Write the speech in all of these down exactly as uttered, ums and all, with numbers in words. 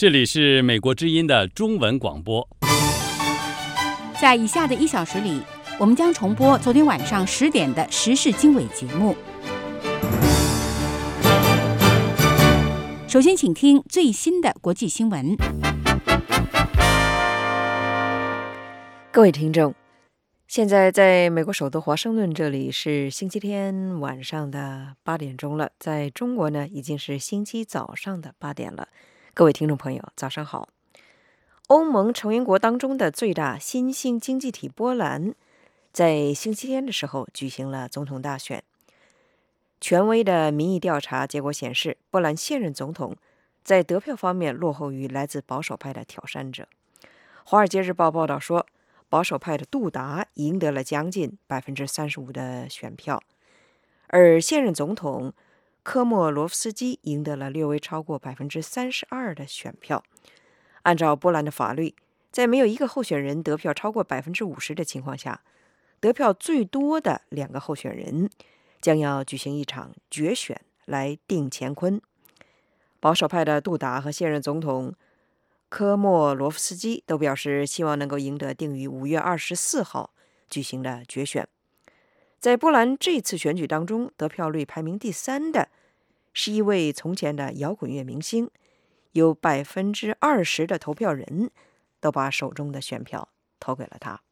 这里是美国之音的中文广播。 在以下的一小时里，我们将重播昨天晚上十点的时事经纬节目。首先，请听最新的国际新闻。 各位听众，现在在美国首都华盛顿，这里是星期天晚上的八点钟了，在中国呢，已经是星期早上的八点了。各位听众朋友，早上好。欧盟成员国当中的最大新兴经济体波兰，在星期天的时候举行了总统大选。权威的民意调查结果显示，波兰现任总统在得票方面落后于来自保守派的挑战者。《华尔街日报》报道说，保守派的杜达赢得了将近 百分之三十五 的选票，而现任总统科莫罗夫斯基赢得了略微超过 百分之三十二 的选票。按照波兰的法律，在没有一个候选人得票超过 百分之五十 的情况下，得票最多的两个候选人将要举行一场决选来定乾坤。保守派的杜达和现任总统科莫罗夫斯基都表示希望能够赢得定于五月二十四号举行的决选。在波兰这次选举当中，得票率排名第三的是一位从前的摇滚乐明星，有 百分之二十 的投票人都把手中的选票投给了他。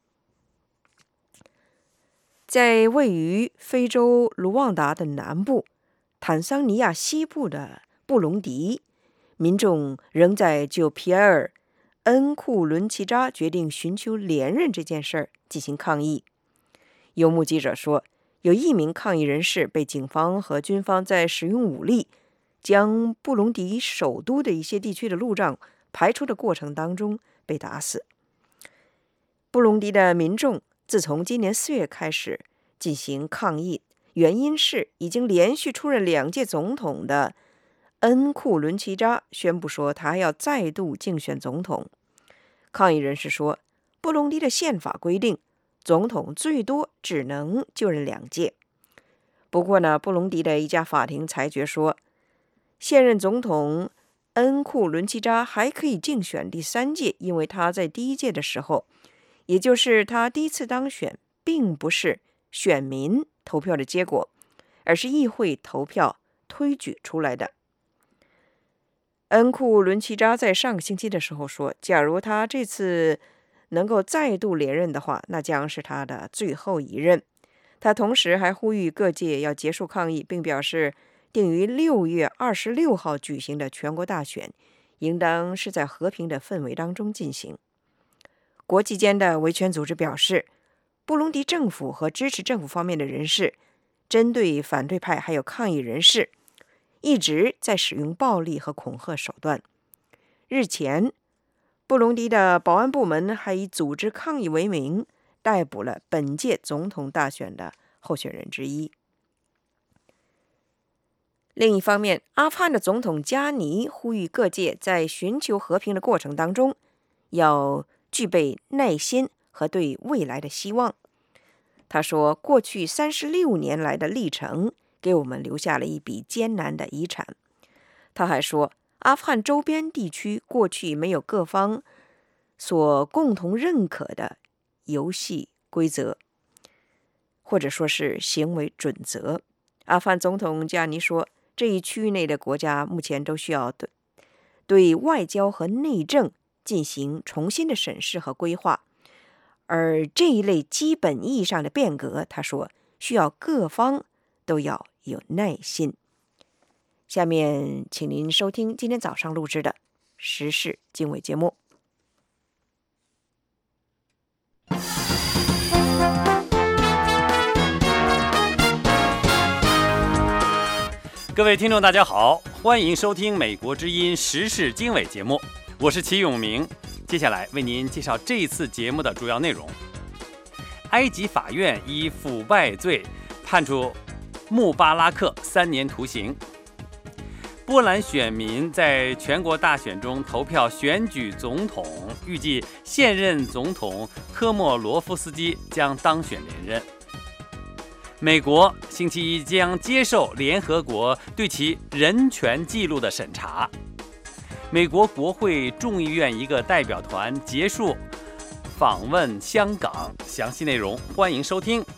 在位于非洲卢旺达的南部、坦桑尼亚西部的布隆迪，民众仍在就皮埃尔·恩库伦齐扎决定寻求连任这件事儿进行抗议。有目击者说，有一名抗议人士被警方和军方在使用武力将布隆迪首都的一些地区的路障排除的过程当中被打死。布隆迪的民众自从今年四月开始进行抗议，原因是已经连续出任两届总统的恩库伦齐扎宣布说他还要再度竞选总统。抗议人士说，布隆迪的宪法规定总统最多只能就任两届。不过呢，布隆迪的一家法庭裁决说，现任总统恩库伦齐扎还可以竞选第三届，因为他在第一届的时候，也就是他第一次当选，并不是选民投票的结果，而是议会投票推举出来的。恩库伦齐扎在上个星期的时候说，假如他这次能够再度连任的话，那将是他的最后一任。他同时还呼吁各界要结束抗议，并表示定于六月二十六号举行的全国大选应当是在和平的氛围当中进行。国际间的维权组织表示，布隆迪政府和支持政府方面的人士针对反对派还有抗议人士一直在使用暴力和恐吓手段。日前，布隆迪的保安部门还以组织抗议为名逮捕了本届总统大选的候选人之一。另一方面，阿富汗的总统加尼呼吁各界在寻求和平的过程当中要具备耐心和对未来的希望。他说，过去三十六年来的历程给我们留下了一笔艰难的遗产。他还说，阿富汗周边地区过去没有各方所共同认可的游戏规则，或者说是行为准则。阿富汗总统加尼说，这一区域内的国家目前都需要对对外交和内政进行重新的审视和规划，而这一类基本意义上的变革，他说需要各方都要有耐心。下面请您收听今天早上录制的时事经纬节目。 各位听众大家好，欢迎收听美国之音时事经纬节目，我是齐永明。接下来为您介绍这一次节目的主要内容。埃及法院以腐败罪判处穆巴拉克三年徒刑。波兰选民在全国大选中投票选举总统，预计现任总统科莫罗夫斯基将当选连任。美国星期一将接受联合国对其人权记录的审查。 美国国会众议院一个代表团结束访问香港，详细内容欢迎收听。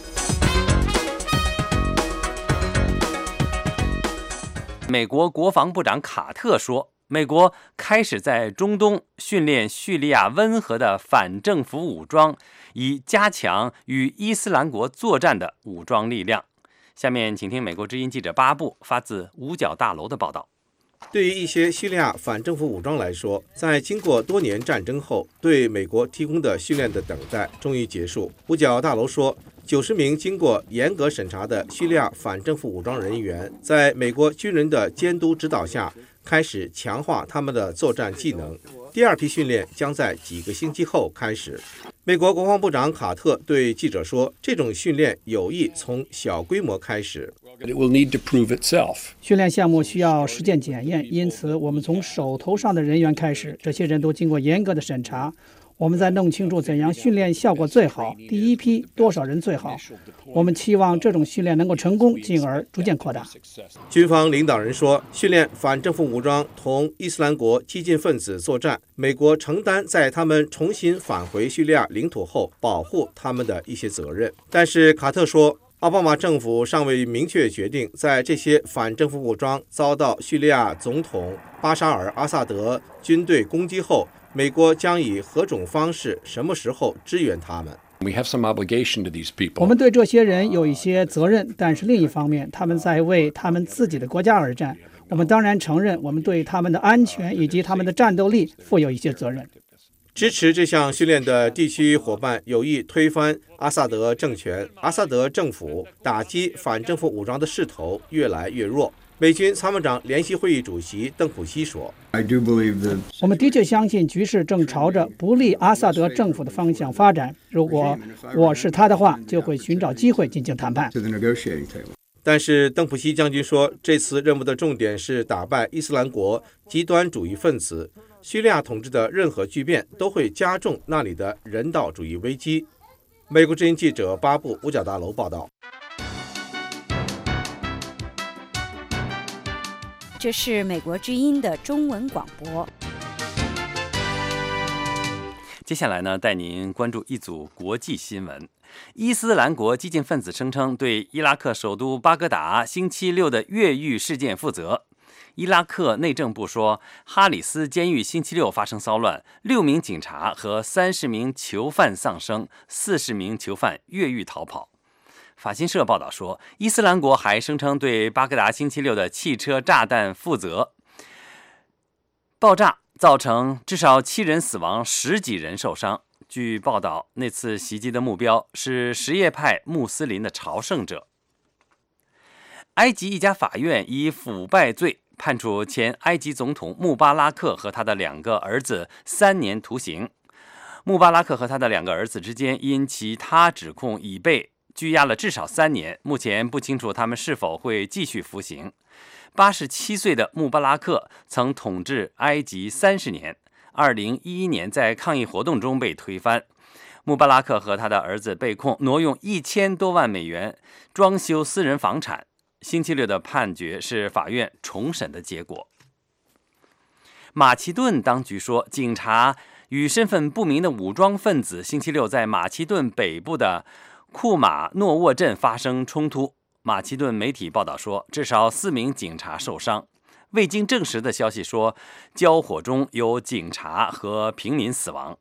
美国国防部长卡特说，美国开始在中东训练叙利亚温和的反政府武装，以加强与伊斯兰国作战的武装力量。下面请听美国之音记者巴布发自五角大楼的报道。 对于一些叙利亚反政府武装来说，在经过多年战争后，对美国提供的训练的等待终于结束。五角大楼说，九十名经过严格审查的叙利亚反政府武装人员，在美国军人的监督指导下，开始强化他们的作战技能。第二批训练将在几个星期后开始。美国国防部长卡特对记者说，这种训练有意从小规模开始。 训练项目需要实践检验，因此我们从手头上的人员开始，这些人都经过严格的审查。我们在弄清楚怎样训练效果最好，第一批多少人最好。我们期望这种训练能够成功，进而逐渐扩大。 军方领导人说，训练反政府武装同伊斯兰国激进分子作战，美国承担在他们重新返回叙利亚领土后保护他们的一些责任。但是卡特说，奥巴马政府尚未明确决定，在这些反政府武装遭到叙利亚总统巴沙尔·阿萨德军队攻击后，美国将以何种方式、什么时候支援他们？ 我们对这些人有一些责任，但是另一方面，他们在为他们自己的国家而战。我们当然承认，我们对他们的安全以及他们的战斗力负有一些责任。 支持这项训练的地区伙伴有意推翻阿萨德政权，阿萨德政府打击反政府武装的势头越来越弱。美军参谋长联席会议主席邓普西说， 我们的确相信局势正朝着不利阿萨德政府的方向发展。如果我是他的话，就会寻找机会进行谈判。 但是邓普西将军说，这次任务的重点是打败伊斯兰国极端主义分子。叙利亚统治的任何巨变都会加重那里的人道主义危机。美国之音记者巴布五角大楼报道。 这是美国之音的中文广播。 接下来呢，带您关注一组国际新闻。伊斯兰国激进分子声称对伊拉克首都巴格达星期六的越狱事件负责。伊拉克内政部说，哈里斯监狱星期六发生骚乱，六名警察和三十名囚犯丧生，四十名囚犯越狱逃跑。法新社报道说，伊斯兰国还声称对巴格达星期六的汽车炸弹负责，爆炸造成至少七人死亡，十几人受伤。据报道，那次袭击的目标是什叶派穆斯林的朝圣者。埃及一家法院以腐败罪判处前埃及总统穆巴拉克和他的两个儿子三年徒刑。穆巴拉克和他的两个儿子之间因其他指控已被拘押了至少三年，目前不清楚他们是否会继续服刑。八十七岁的穆巴拉克曾统治埃及三十年，二零一一年在抗议活动中被推翻。穆巴拉克和他的儿子被控挪用一千多万美元装修私人房产。星期六的判决是法院重审的结果。马其顿当局说，警察与身份不明的武装分子星期六在马其顿北部的库马诺沃镇发生冲突。马其顿媒体报道说，至少四名警察受伤。未经证实的消息说，交火中有警察和平民死亡。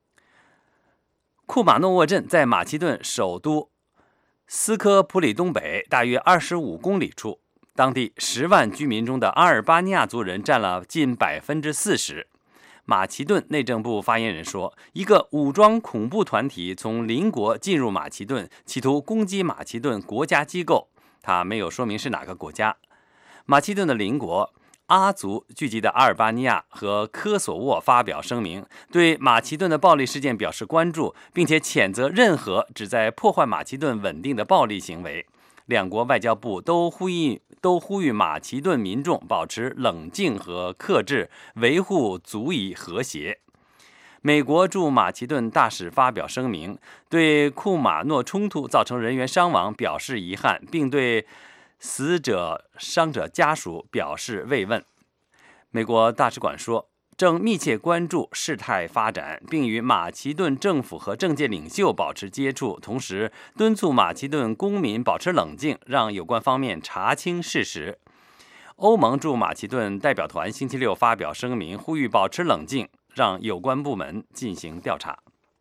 库马诺沃镇在马其顿首都斯科普里东北大约二十五公里处，当地十万居民中的阿尔巴尼亚族人占了近百分之四十。马其顿内政部发言人说，一个武装恐怖团体从邻国进入马其顿，企图攻击马其顿国家机构，他没有说明是哪个国家。马其顿的邻国阿族聚集的阿尔巴尼亚和科索沃发表声明，对马其顿的暴力事件表示关注，并且谴责任何旨在破坏马其顿稳定的暴力行为。两国外交部都呼吁都呼吁马其顿民众保持冷静和克制，维护族裔和谐。美国驻马其顿大使发表声明，对库马诺冲突造成人员伤亡表示遗憾，并对死者伤者家属表示慰问。 美国大使馆说，正密切关注事态发展，并与马其顿政府和政界领袖保持接触，同时敦促马其顿公民保持冷静，让有关方面查清事实。欧盟驻马其顿代表团星期六发表声明，呼吁保持冷静，让有关部门进行调查。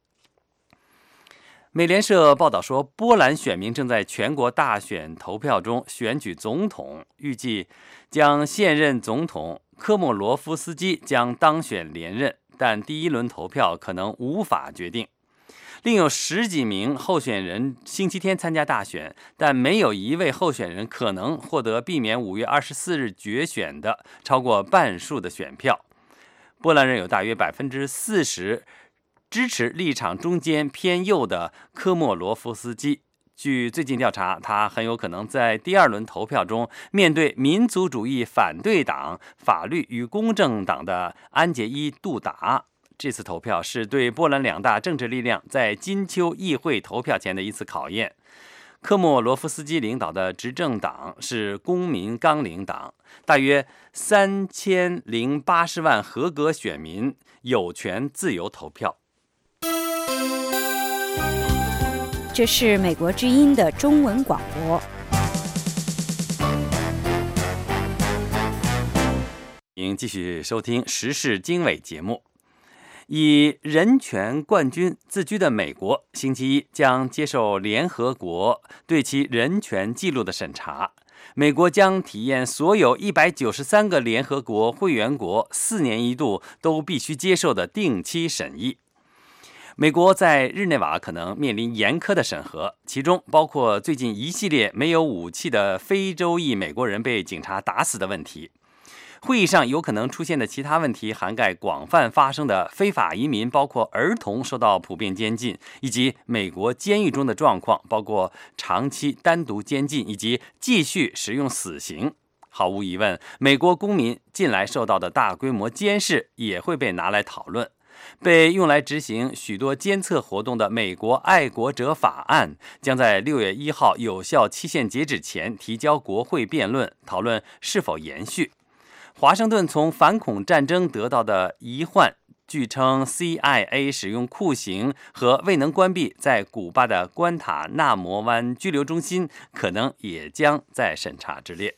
美联社报道说，波兰选民正在全国大选投票中选举总统，预计将现任总统科莫罗夫斯基将当选连任，但第一轮投票可能无法决定。另有十几名候选人星期天参加大选，但没有一位候选人可能获得避免五月二十四日决选的超过半数的选票。波兰人有大约百分之四十支持立场中间偏右的科莫罗夫斯基。据最近调查，他很有可能在第二轮投票中面对民族主义反对党法律与公正党的安杰伊·杜达。这次投票是对波兰两大政治力量在金秋议会投票前的一次考验。科莫罗夫斯基领导的执政党是公民纲领党，大约三千零八十万合格选民有权自由投票。 这是美国之音的中文广播。 请继续收听时事经纬节目。以人权冠军自居的美国，星期一将接受联合国对其人权记录的审查。美国将体验所有一百九十三个联合国会员国四年一度都必须接受的定期审议。美国在日内瓦可能面临严苛的审核，其中包括最近一系列没有武器的非洲裔美国人被警察打死的问题。会议上有可能出现的其他问题涵盖广泛发生的非法移民，包括儿童受到普遍监禁，以及美国监狱中的状况，包括长期单独监禁以及继续使用死刑。毫无疑问，美国公民近来受到的大规模监视也会被拿来讨论。被用来执行许多监测活动的美国爱国者法案将在六月一号有效期限截止前提交国会辩论，讨论是否延续。华盛顿从反恐战争得到的遗患，据称 C I A 使用酷刑和未能关闭在古巴的关塔纳摩湾拘留中心，可能也将在审查之列。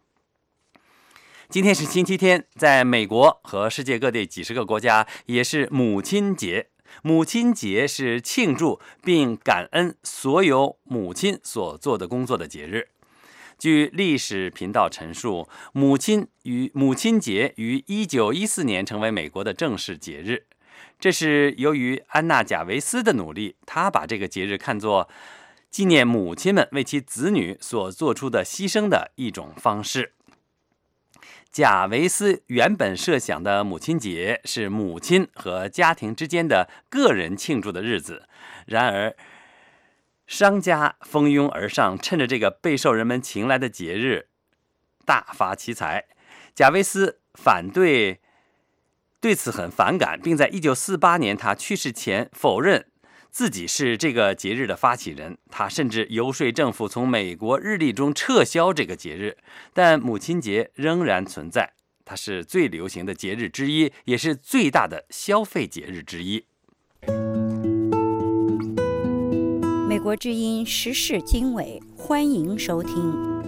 今天是星期天，在美国和世界各地几十个国家也是母亲节。母亲节是庆祝并感恩所有母亲所做的工作的节日。据历史频道陈述，母亲与母亲节于一九一四年成为美国的正式节日。这是由于安娜·贾维斯的努力，她把这个节日看作纪念母亲们为其子女所做出的牺牲的一种方式。贾维斯原本设想的母亲节是母亲和家庭之间的个人庆祝的日子，然而商家蜂拥而上，趁着这个备受人们青睐的节日大发其财。贾维斯反对对此很反感，并在一九四八年他去世前否认自己是这个节日的发起人。他甚至游说政府从美国日历中撤销这个节日，但母亲节仍然存在。它是最流行的节日之一，也是最大的消费节日之一。 美国之音时事经纬，欢迎收听。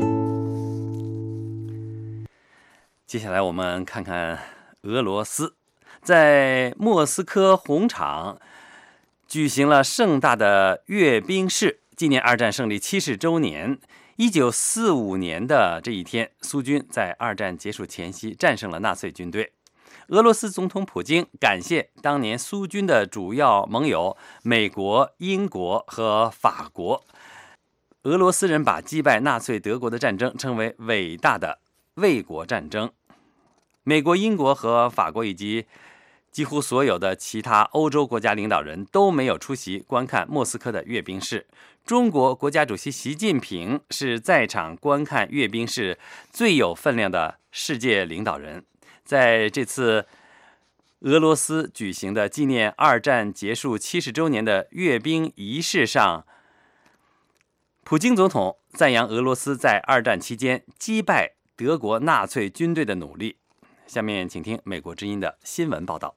接下来我们看看俄罗斯，在莫斯科红场举行了盛大的阅兵式，纪念二战胜利七十周年。一九四五年的这一天，苏军在二战结束前夕战胜了纳粹军队。俄罗斯总统普京感谢当年苏军的主要盟友美国、英国和法国。俄罗斯人把击败纳粹德国的战争称为伟大的卫国战争。美国、英国和法国以及几乎所有的其他欧洲国家领导人都没有出席观看莫斯科的阅兵式。中国国家主席习近平是在场观看阅兵式最有分量的世界领导人。在这次俄罗斯举行的纪念二战结束七十周年的阅兵仪式上，普京总统赞扬俄罗斯在二战期间击败德国纳粹军队的努力。 下面请听美国之音的新闻报道。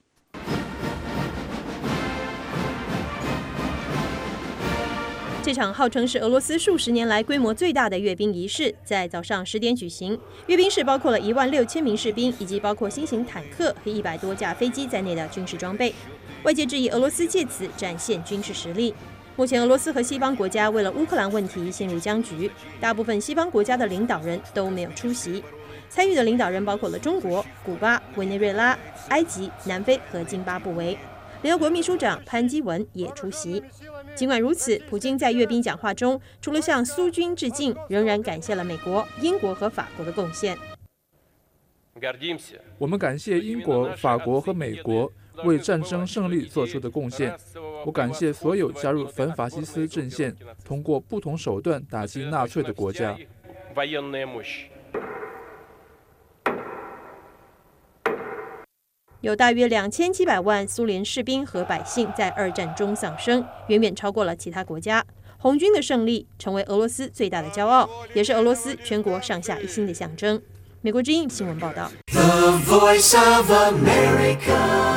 这场号称是俄罗斯数十年来规模最大的阅兵仪式，在早上十点举行。阅兵式包括了一万六千名士兵，以及包括新型坦克和一百多架飞机在内的军事装备。外界质疑俄罗斯借此展现军事实力。目前，俄罗斯和西方国家为了乌克兰问题陷入僵局，大部分西方国家的领导人都没有出席。参与的领导人包括了中国、古巴、委内瑞拉、埃及、南非和津巴布韦。联合国秘书长潘基文也出席。尽管如此，普京在阅兵讲话中，除了向苏军致敬，仍然感谢了美国、英国和法国的贡献。 我们感谢英国、法国和美国为战争胜利做出的贡献。我感谢所有加入反法西斯阵线、通过不同手段打击纳粹的国家。 有大约两千七百万苏联士兵和百姓在二战中丧生，远远超过了其他国家。红军的胜利成为俄罗斯最大的骄傲，也是俄罗斯全国上下一心的象征。美国之音新闻报道。 The Voice of America。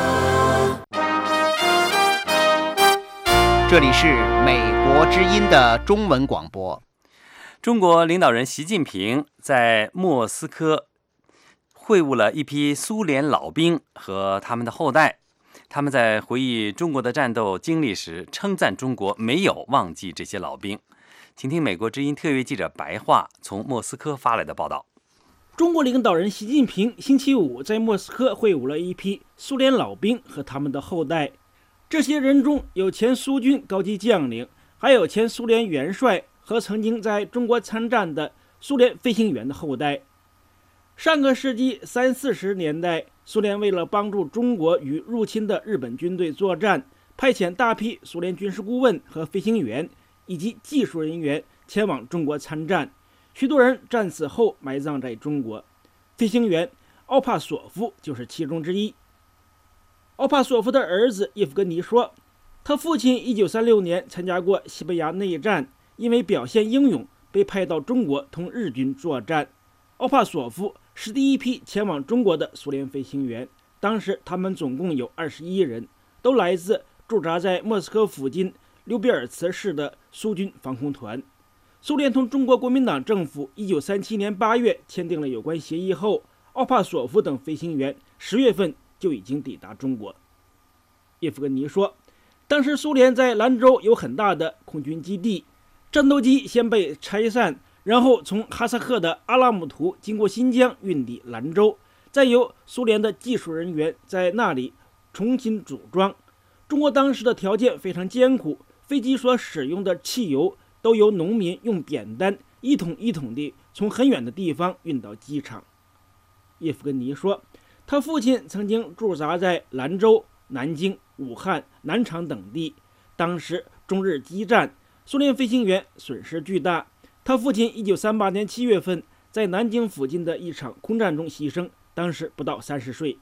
这里是美国之音的中文广播。 中国领导人习近平在莫斯科会晤了一批苏联老兵和他们的后代，他们在回忆中国的战斗经历时，称赞中国没有忘记这些老兵。请听美国之音特约记者白桦从莫斯科发来的报道。 中国领导人习近平星期五在莫斯科会晤了一批苏联老兵和他们的后代，这些人中有前苏军高级将领，还有前苏联元帅和曾经在中国参战的苏联飞行员的后代。上个世纪三四十年代，苏联为了帮助中国与入侵的日本军队作战，派遣大批苏联军事顾问和飞行员以及技术人员前往中国参战，许多人战死后埋葬在中国。飞行员奥帕索夫就是其中之一。奥帕索夫的儿子叶夫根尼说，他父亲一九三六年参加过西班牙内战，因为表现英勇被派到中国同日军作战。奥帕索夫是第一批前往中国的苏联飞行员，当时他们总共有二十一人，都来自驻扎在莫斯科附近溜别尔茨市的苏军防空团。苏联同中国国民党政府一九三七年八月签订了有关协议后，奥帕索夫等飞行员十月份就已经抵达中国。叶夫根尼说，当时苏联在兰州有很大的空军基地，战斗机先被拆散，然后从哈萨克的阿拉木图经过新疆运抵兰州，再由苏联的技术人员在那里重新组装。中国当时的条件非常艰苦，飞机所使用的汽油都由农民用扁担一桶一桶地从很远的地方运到机场。叶夫根尼说，他父亲曾经驻扎在兰州、南京、武汉、南昌等地，当时中日激战，苏联飞行员损失巨大。他父亲一九三八年七月份在南京附近的一场空战中牺牲，当时不到三十岁。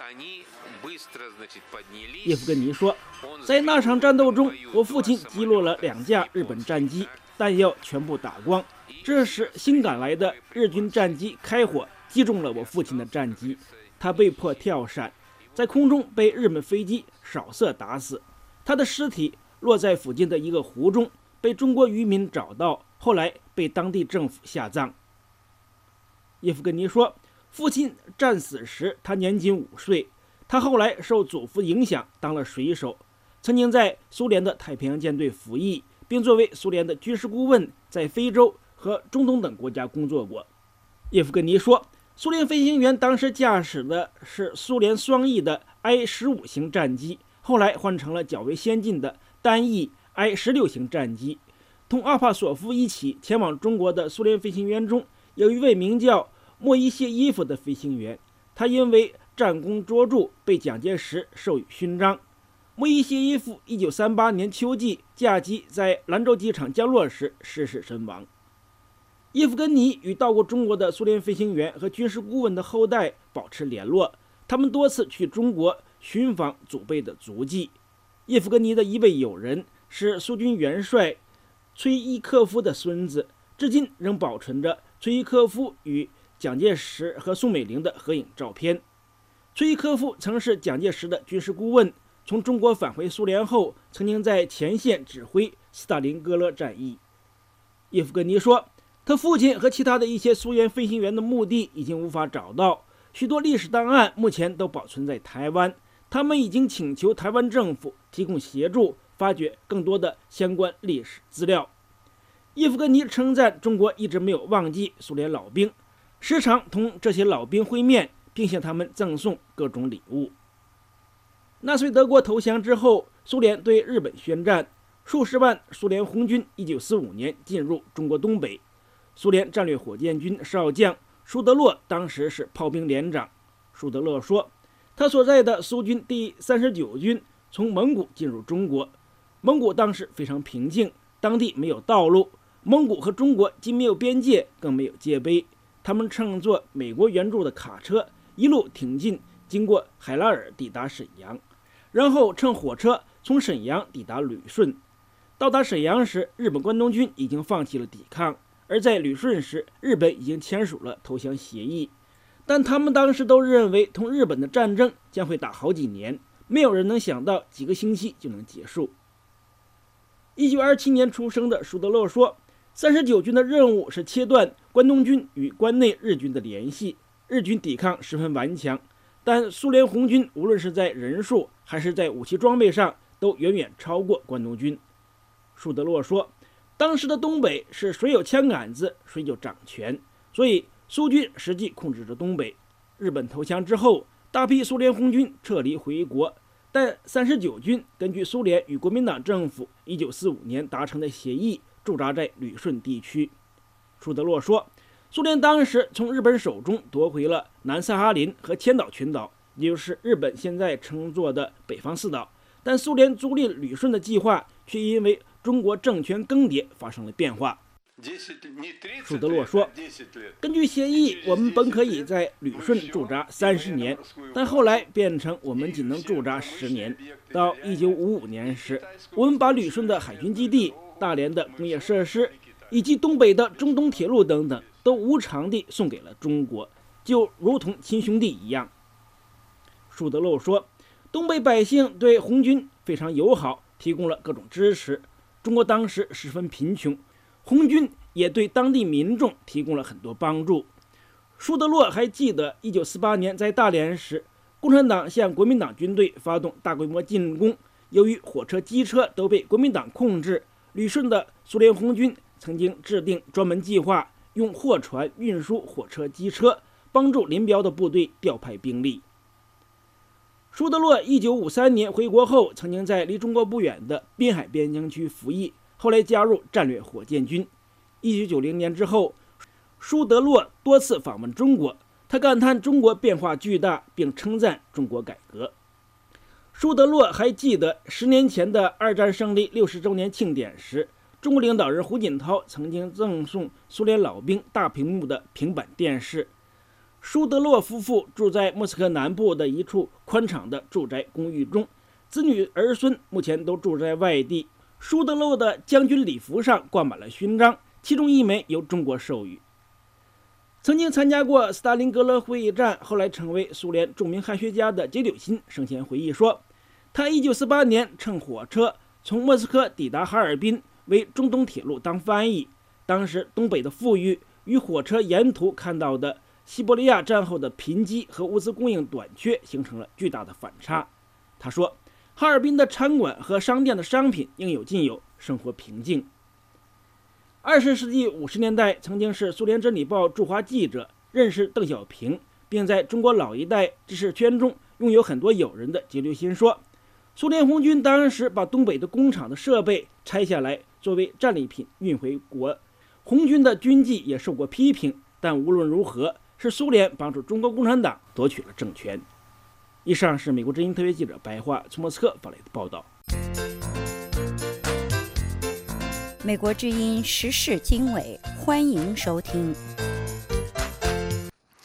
叶夫根尼说，在那场战斗中，我父亲击落了两架日本战机，弹药全部打光。这时新赶来的日军战机开火击中了我父亲的战机，他被迫跳伞，在空中被日本飞机扫射打死。他的尸体落在附近的一个湖中，被中国渔民找到，后来被当地政府下葬。叶夫根尼说，父亲战死时他年仅五岁，他后来受祖父影响当了水手，曾经在苏联的太平洋舰队服役，并作为苏联的军事顾问在非洲和中东等国家工作过。叶夫根尼说，苏联飞行员当时驾驶的是苏联双翼的 I 十五 型战机，后来换成了较为先进的单翼 I 十六 型战机。同阿帕索夫一起前往中国的苏联飞行员中，有一位名叫莫伊谢耶夫的飞行员，他因为战功卓著被蒋介石授予勋章。莫伊谢耶夫一九三八年秋季驾机在兰州机场降落时失事身亡。叶夫根尼与到过中国的苏联飞行员和军事顾问的后代保持联络，他们多次去中国寻访祖辈的足迹。叶夫根尼的一位友人是苏军元帅崔伊科夫的孙子，至今仍保存着崔伊科夫与蒋介石和宋美龄的合影照片。崔伊科夫曾是蒋介石的军事顾问，从中国返回苏联后，曾经在前线指挥斯大林格勒战役。叶夫根尼说，他父亲和其他的一些苏联飞行员的墓地已经无法找到，许多历史档案目前都保存在台湾，他们已经请求台湾政府提供协助，发掘更多的相关历史资料。叶夫根尼称赞中国一直没有忘记苏联老兵，时常同这些老兵会面，并向他们赠送各种礼物。纳粹德国投降之后，苏联对日本宣战，数十万苏联红军一九四五年进入中国东北。苏联战略火箭军少将舒德洛当时是炮兵连长。舒德洛说，他所在的苏军第三十九军从蒙古进入中国，蒙古当时非常平静，当地没有道路，蒙古和中国既没有边界，更没有界碑。他们乘坐美国援助的卡车一路挺进，经过海拉尔抵达沈阳，然后乘火车从沈阳抵达旅顺。到达沈阳时，日本关东军已经放弃了抵抗，而在旅顺时，日本已经签署了投降协议。但他们当时都认为同日本的战争将会打好几年，没有人能想到几个星期就能结束。一九二七年出生的舒德勒说，三十九军的任务是切断关东军与关内日军的联系。日军抵抗十分顽强，但苏联红军无论是在人数还是在武器装备上都远远超过关东军。舒德勒说，当时的东北是谁有枪杆子谁就掌权，所以苏军实际控制着东北。日本投降之后，大批苏联红军撤离回国，但三十九军根据苏联与国民党政府一九四五年达成的协议，驻扎在旅顺地区。舒德勒说，苏联当时从日本手中夺回了南萨哈林和千岛群岛，也就是日本现在称作的北方四岛，但苏联租赁旅顺的计划却因为中国政权更迭发生了变化。舒德勒说，根据协议，我们本可以在旅顺驻扎三十年，但后来变成我们仅能驻扎十年。到一九五五年时，我们把旅顺的海军基地、大连的工业设施以及东北的中东铁路等等都无偿地送给了中国，就如同亲兄弟一样。舒德勒说，东北百姓对红军非常友好，提供了各种支持。中国当时十分贫穷，红军也对当地民众提供了很多帮助。舒德勒还记得一九四八年在大连时，共产党向国民党军队发动大规模进攻，由于火车机车都被国民党控制，旅顺的苏联红军曾经制定专门计划，用货船运输火车机车，帮助林彪的部队调派兵力。舒德勒一九五三年回国后，曾经在离中国不远的滨海边疆区服役，后来加入战略火箭军。一九九零年之后，舒德勒多次访问中国，他感叹中国变化巨大，并称赞中国改革。舒德勒还记得十年前的二战胜利六十周年庆典时，中国领导人胡锦涛曾经赠送苏联老兵大屏幕的平板电视。舒德勒夫妇住在莫斯科南部的一处宽敞的住宅公寓中，子女儿孙目前都住在外地。舒德勒的将军礼服上挂满了勋章，其中一枚由中国授予。曾经参加过斯大林格勒会议战，后来成为苏联著名汉学家的杰柳辛生前回忆说，他一九四八年乘火车从莫斯科抵达哈尔滨，为中东铁路当翻译。当时东北的富裕与火车沿途看到的西伯利亚战后的贫瘠和物资供应短缺形成了巨大的反差。他说，哈尔滨的餐馆和商店的商品应有尽有，生活平静。二十世纪五十年代，曾经是苏联真理报驻华记者，认识邓小平，并在中国老一代知识圈中拥有很多友人的杰柳辛说，苏联红军当时把东北的工厂的设备拆下来作为战利品运回国，红军的军纪也受过批评，但无论如何，是苏联帮助中国共产党夺取了政权。以上是美国之音特别记者白桦从莫斯科发来的报道。 美国之音时事经纬，欢迎收听。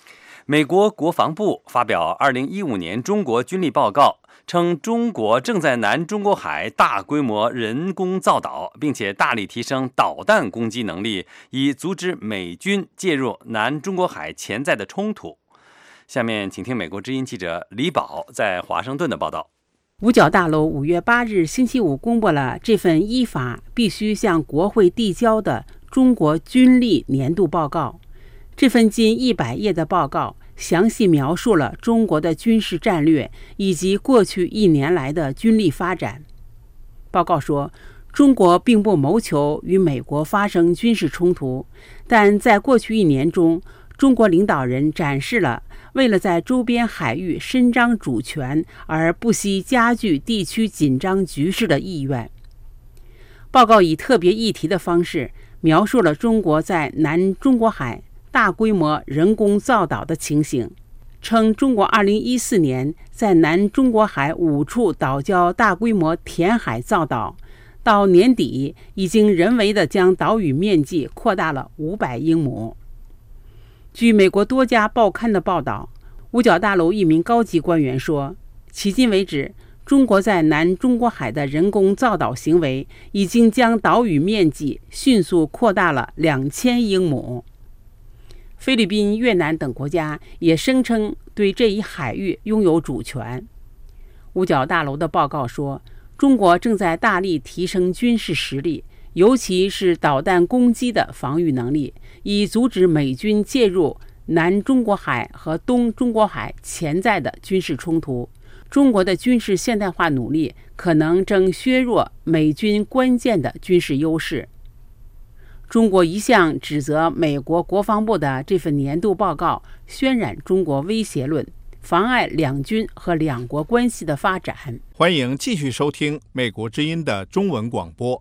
美国国防部发表二零一五年中国军力报告，称中国正在南中国海大规模人工造岛，并且大力提升导弹攻击能力，以阻止美军介入南中国海潜在的冲突。下面请听美国之音记者李宝在华盛顿的报道。 五角大楼五月八日星期五公布了这份依法必须向国会递交的中国军力年度报告。这份近一百页的报告详细描述了中国的军事战略以及过去一年来的军力发展。报告说，中国并不谋求与美国发生军事冲突，但在过去一年中，中国领导人展示了为了在周边海域伸张主权而不惜加剧地区紧张局势的意愿。报告以特别议题的方式描述了中国在南中国海大规模人工造岛的情形，称中国二零一四年在南中国海五处岛礁大规模填海造岛，到年底已经人为地将岛屿面积扩大了五百英亩。据美国多家报刊的报道，五角大楼一名高级官员说，迄今为止，中国在南中国海的人工造岛行为已经将岛屿面积迅速扩大了两千英亩。菲律宾、越南等国家也声称对这一海域拥有主权。五角大楼的报告说，中国正在大力提升军事实力，尤其是导弹攻击的防御能力，以阻止美军介入南中国海和东中国海潜在的军事冲突。中国的军事现代化努力可能正削弱美军关键的军事优势。中国一向指责美国国防部的这份年度报告渲染中国威胁论，妨碍两军和两国关系的发展。 欢迎继续收听美国之音的中文广播。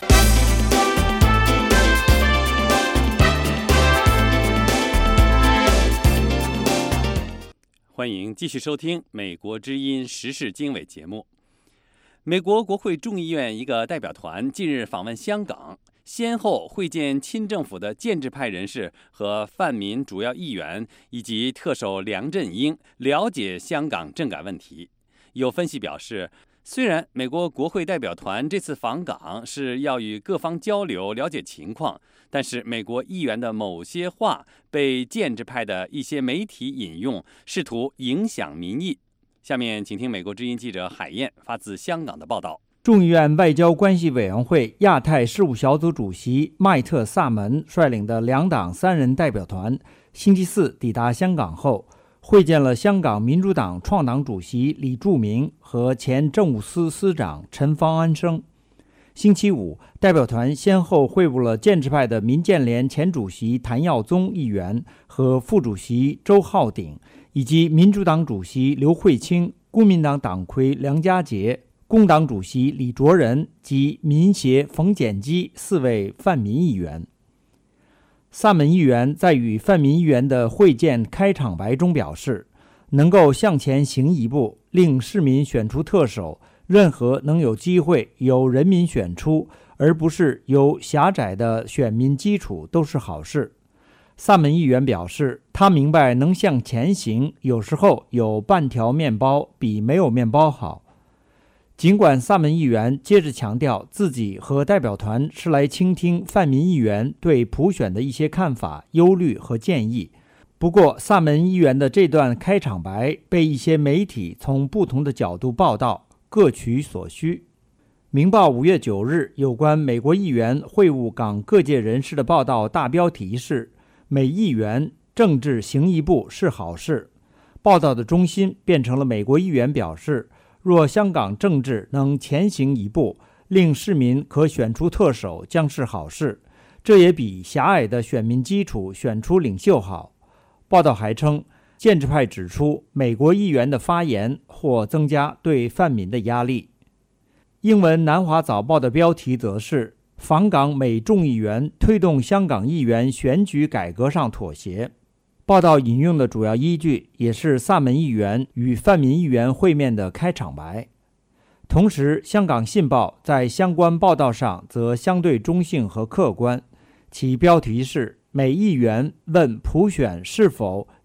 欢迎继续收听美国之音时事经纬节目。美国国会众议院一个代表团近日访问香港，先后会见亲政府的建制派人士和泛民主要议员，以及特首梁振英，了解香港政改问题。有分析表示，虽然美国国会代表团这次访港是要与各方交流、了解情况，但是美国议员的某些话被建制派的一些媒体引用，试图影响民意。下面请听美国之音记者海燕发自香港的报道。 众议院外交关系委员会亚太事务小组主席迈特·萨门率领的两党三人代表团星期四抵达香港后，会见了香港民主党创党主席李柱铭和前政务司司长陈方安生。星期五，代表团先后会晤了建制派的民建联前主席谭耀宗议员和副主席周浩鼎，以及民主党主席刘慧卿、公民党党魁梁家杰、工党主席李卓人及民协冯检基四位泛民议员。萨门议员在与泛民议员的会见开场白中表示，能够向前行一步，令市民选出特首，任何能有机会由人民选出，而不是由狭窄的选民基础，都是好事。萨门议员表示，他明白能向前行，有时候有半条面包比没有面包好。尽管萨门议员接着强调自己和代表团是来倾听泛民议员对普选的一些看法、忧虑和建议，不过萨门议员的这段开场白被一些媒体从不同的角度报道，各取所需。明报五月九日有关美国议员会晤港各界人士的报道，大标题是美议员政治行一步是好事。报道的中心变成了美国议员表示，若香港政治能前行一步，令市民可选出特首将是好事，这也比狭隘的选民基础选出领袖好。报道还称，建制派指出美国议员的发言或增加对泛民的压力。英文南华早报的标题则是访港美众议员推动香港议员选举改革上妥协。报道引用的主要依据也是萨门议员与泛民议员会面的开场白。同时，香港信报在相关报道上则相对中性和客观，其标题是美议员问普选是否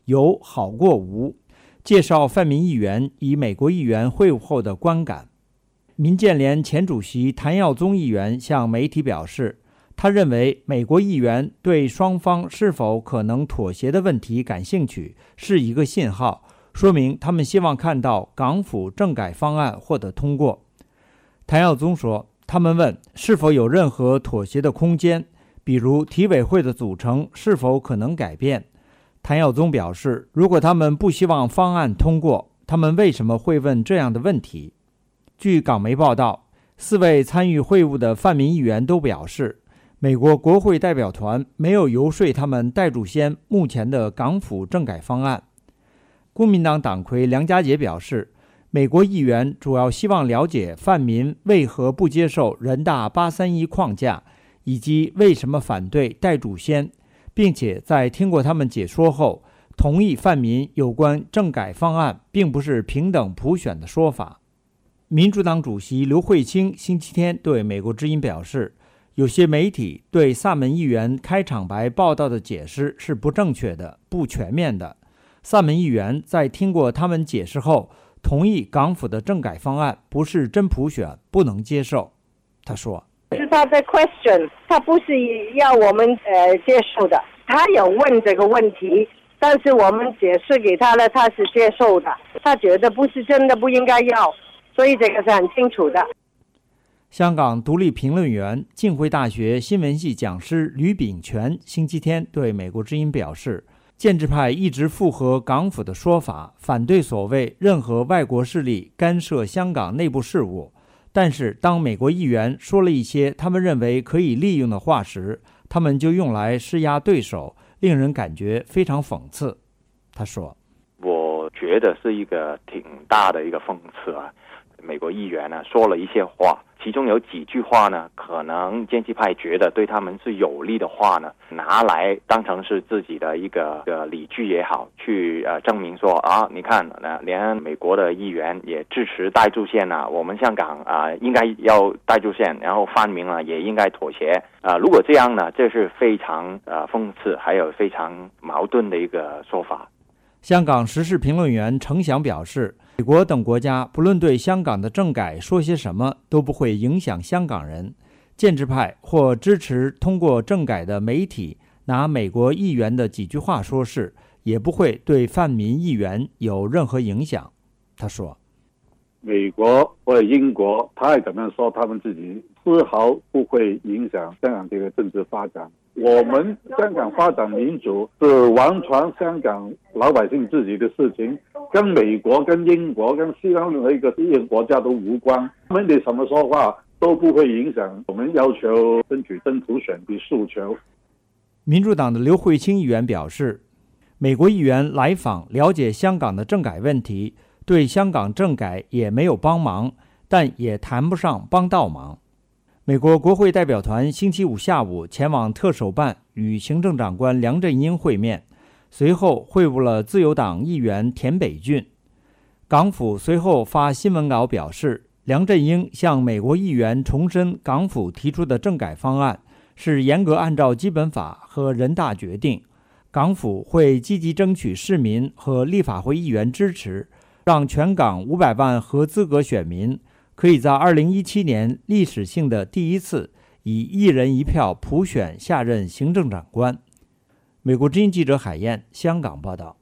有好过无，介绍泛民议员与美国议员会晤后的观感。民建联前主席谭耀宗议员向媒体表示，他认为美国议员对双方是否可能妥协的问题感兴趣，是一个信号，说明他们希望看到港府政改方案获得通过。谭耀宗说，他们问是否有任何妥协的空间，比如体委会的组成是否可能改变。谭耀宗表示，如果他们不希望方案通过，他们为什么会问这样的问题？据港媒报道，四位参与会晤的泛民议员都表示，美国国会代表团没有游说他们代主先目前的港府政改方案。公民党党魁梁家杰表示，美国议员主要希望了解泛民为何不接受人大八三一框架，以及为什么反对代主先，并且在听过他们解说后，同意泛民有关政改方案并不是平等普选的说法。民主党主席刘慧卿星期天对美国之音表示，有些媒体对萨门议员开场白报道的解释是不正确的、不全面的。萨门议员在听过他们解释后，同意港府的政改方案不是真普选，不能接受。他说， 是他的 question， 他不是要我们呃接受的，他有问这个问题，但是我们解释给他了，他是接受的，他觉得不是真的，不应该要，所以这个是很清楚的。 香港独立评论员、浸会大学新闻系讲师吕秉权星期天对美国之音表示，建制派一直附和港府的说法，反对所谓任何外国势力干涉香港内部事务。但是当美国议员说了一些他们认为可以利用的话时，他们就用来施压对手，令人感觉非常讽刺。他说， 我觉得是一个挺大的一个讽刺啊。美国议员呢说了一些话，其中有几句话呢，可能建制派觉得对他们是有利的话呢，拿来当成是自己的一个呃理据也好，去呃证明说啊，你看，呃，连美国的议员也支持代驻线啊，我们香港啊、呃、应该要代驻线，然后泛民啊也应该妥协啊、呃。如果这样呢，这是非常呃讽刺，还有非常矛盾的一个说法。 香港时事评论员程翔表示，美国等国家不论对香港的政改说些什么，都不会影响香港人。建制派或支持通过政改的媒体拿美国议员的几句话说事，也不会对泛民议员有任何影响。他说， 美国或者英国他也怎么样说，他们自己丝毫不会影响香港这个政治发展。我们香港发展民主是完全香港老百姓自己的事情，跟美国、跟英国、跟西方任何一个一个国家都无关。他们的什么说话都不会影响我们要求争取真普选的诉求。 民主党的刘慧卿议员表示，美国议员来访了解香港的政改问题，对香港政改也没有帮忙，但也谈不上帮倒忙。美国国会代表团星期五下午前往特首办与行政长官梁振英会面，随后会晤了自由党议员田北俊。港府随后发新闻稿表示，梁振英向美国议员重申港府提出的政改方案是严格按照基本法和人大决定，港府会积极争取市民和立法会议员支持，让全港五百万合资格选民可以在二零一七年历史性的第一次以一人一票普选下任行政长官。美国之音记者海燕香港报道。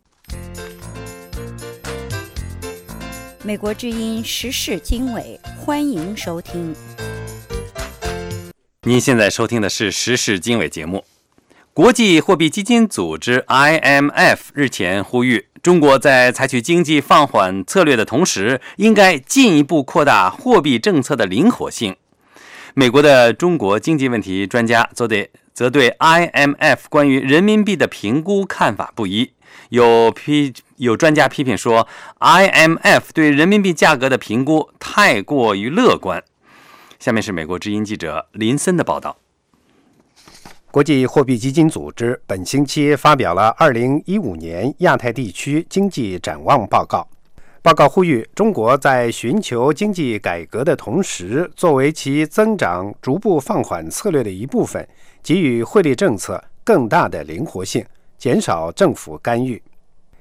美国之音时事经纬，欢迎收听。 您现在收听的是时事经纬节目。国际货币基金组织 I M F 日前呼吁，中国在采取经济放缓策略的同时，应该进一步扩大货币政策的灵活性。美国的中国经济问题专家则对则对 I M F 关于人民币的评估看法不一。有批有专家批评说 ，I M F 对人民币价格的评估太过于乐观。下面是美国之音记者林森的报道。 国际货币基金组织本星期发表了二零一五年亚太地区经济展望报告。报告呼吁中国在寻求经济改革的同时，作为其增长逐步放缓策略的一部分，给予汇率政策更大的灵活性，减少政府干预。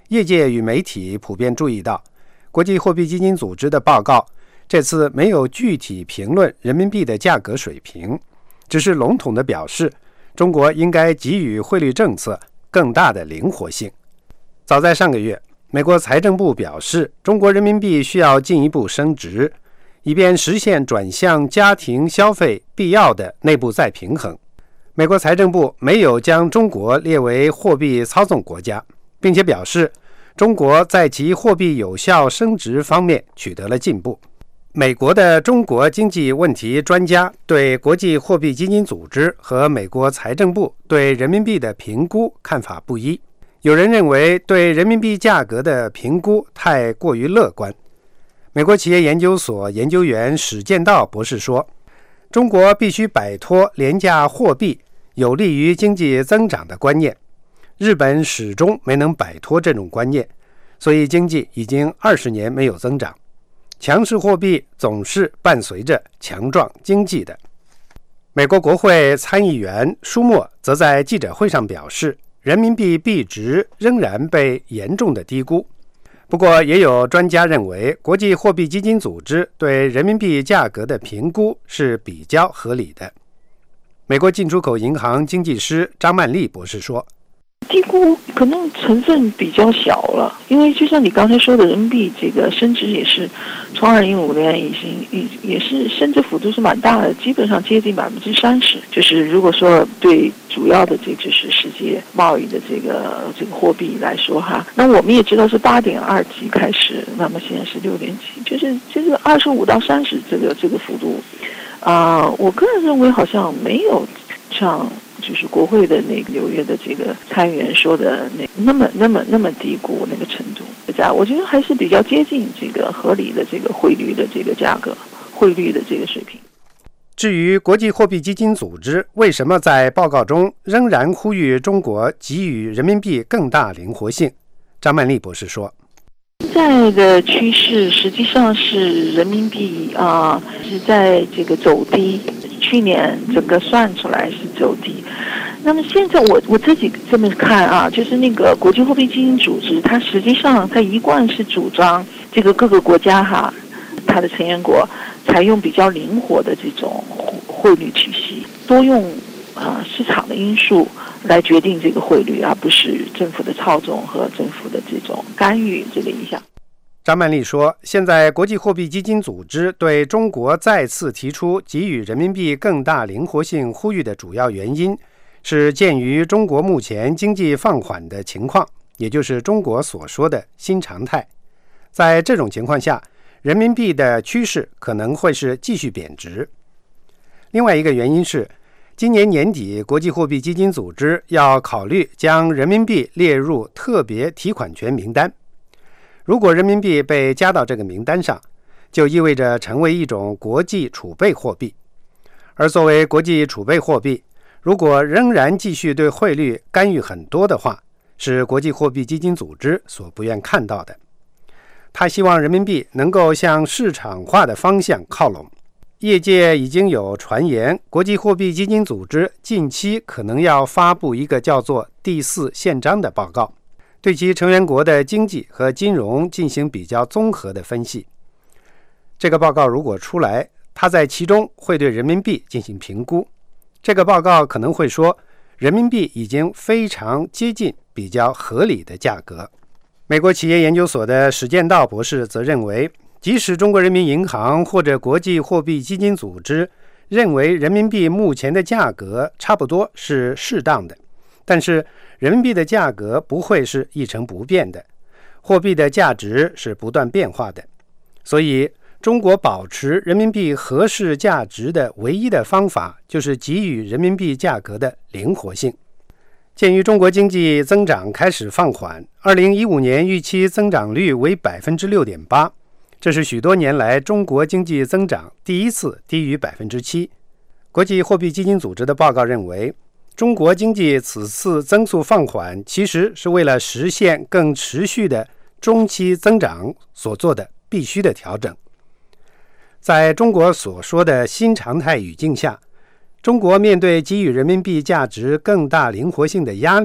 业界与媒体普遍注意到，国际货币基金组织的报告这次没有具体评论人民币的价格水平，只是笼统地表示中国应该给予汇率政策更大的灵活性。早在上个月，美国财政部表示，中国人民币需要进一步升值，以便实现转向家庭消费必要的内部再平衡。美国财政部没有将中国列为货币操纵国家，并且表示中国在其货币有效升值方面取得了进步。美国的中国经济问题专家对国际货币基金组织和美国财政部对人民币的评估看法不一。有人认为对人民币价格的评估太过于乐观。美国企业研究所研究员史建道博士说，中国必须摆脱廉价货币有利于经济增长的观念，日本始终没能摆脱这种观念，所以经济已经二十年没有增长。强势货币总是伴随着强壮经济的。美国国会参议员舒默则在记者会上表示，人民币币值仍然被严重的低估。不过也有专家认为，国际货币基金组织对人民币价格的评估是比较合理的。美国进出口银行经济师张曼丽博士说， 低估可能成分比较小了，因为就像你刚才说的，人民币这个升值也是从二零一五年已经也也是升值幅度是蛮大的，基本上接近百分之三十。就是如果说对主要的这就是世界贸易的这个这个货币来说哈，那我们也知道是八点二几开始，那么现在是六点几，就是就是二十五到三十这个这个幅度，啊、呃，我个人认为好像没有像。就是国会的那个纽约的这个参议员说的那那么那么那么低估那个程度，我觉得还是比较接近这个合理的这个汇率的这个价格，汇率的这个水平。 至于国际货币基金组织为什么在报告中仍然呼吁中国给予人民币更大灵活性，张曼丽博士说， 现在的趋势实际上是人民币啊、呃、是在这个走低。去年整个算出来是走低，那么现在我我自己这么看啊，就是那个国际货币基金组织，它实际上它一贯是主张这个各个国家哈，它的成员国采用比较灵活的这种汇率体系，多用啊、呃、市场的因素来决定这个汇率，而不是政府的操纵和政府的这种干预这个影响。 张曼丽说，现在国际货币基金组织对中国再次提出给予人民币更大灵活性呼吁的主要原因是鉴于中国目前经济放缓的情况，也就是中国所说的新常态。在这种情况下，人民币的趋势可能会是继续贬值。另外一个原因是，今年年底国际货币基金组织要考虑将人民币列入特别提款权名单。如果人民币被加到这个名单上，就意味着成为一种国际储备货币。而作为国际储备货币，如果仍然继续对汇率干预很多的话，是国际货币基金组织所不愿看到的。他希望人民币能够向市场化的方向靠拢。业界已经有传言，国际货币基金组织近期可能要发布一个叫做第四宪章的报告，对其成员国的经济和金融进行比较综合的分析。这个报告如果出来，它在其中会对人民币进行评估。这个报告可能会说，人民币已经非常接近比较合理的价格。美国企业研究所的史建道博士则认为，即使中国人民银行或者国际货币基金组织认为人民币目前的价格差不多是适当的，但是人民币的价格不会是一成不变的，货币的价值是不断变化的，所以中国保持人民币合适价值的唯一的方法就是给予人民币价格的灵活性。鉴于中国经济增长开始放缓，二零一五年预期增长率为 百分之六点八， 这是许多年来中国经济增长第一次低于 百分之七。 国际货币基金组织的报告认为，中国经济此次增速放缓其实是为了实现更持续的中期增长所做的必须的调整。在中国所说的新常态语境下，中国面对给予人民币价值更大灵活性的压力